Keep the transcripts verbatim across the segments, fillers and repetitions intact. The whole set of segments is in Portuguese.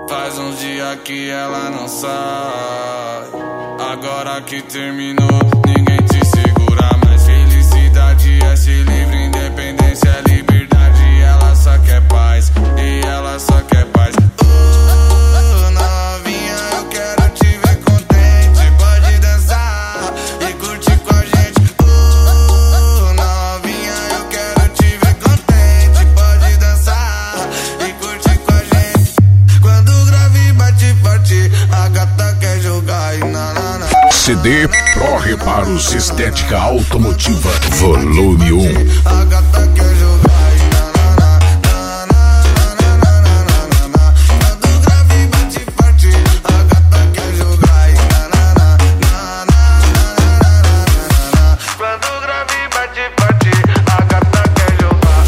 Faz uns dias que ela não sai. Agora que terminou, ninguém te segura mais. Felicidade é ser livre, independência é liberdade. Ela só quer paz, e ela só quer paz. Oh, novinha, eu quero te ver contente. Pode dançar e curtir com a gente. Oh, novinha, eu quero te ver contente. Pode dançar e curtir com a gente. Quando o grave bate forte, a gata quer jogar e na na na. C D Pro Reparos Estética Automotiva Volume um. A gata quer jogar e na na na na na na na na. Quando o grave bate forte, a gata quer jogar e na na na na na na na. Quando o grave bate forte, a gata quer jogar.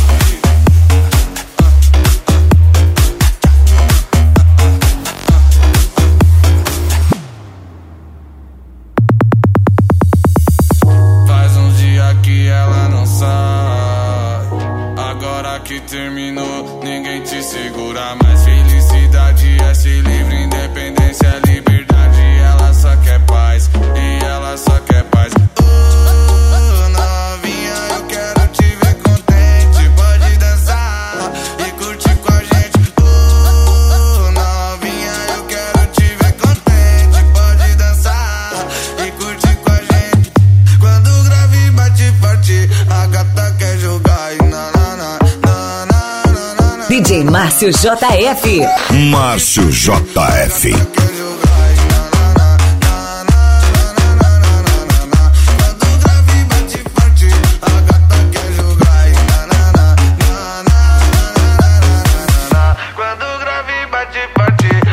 Faz uns dias que ela não sai. Agora que terminou, ninguém te segura mais. Felicidade é ser livre, independência é liberdade. Ela só quer paz, e ela só quer paz. Oh, novinha, eu quero te ver contente. Pode dançar e curtir com a gente. Oh, novinha, eu quero te ver contente. Pode dançar e curtir com a gente. Quando o grave bate forte, a gata quer jogar e na na na na na na na. D J Márcio J F. Márcio J F. Quer jogar e na na na na na na na na. Quando o grave bate forte, a gata quer jogar e na na na na na na na na. Quando o grave bate forte,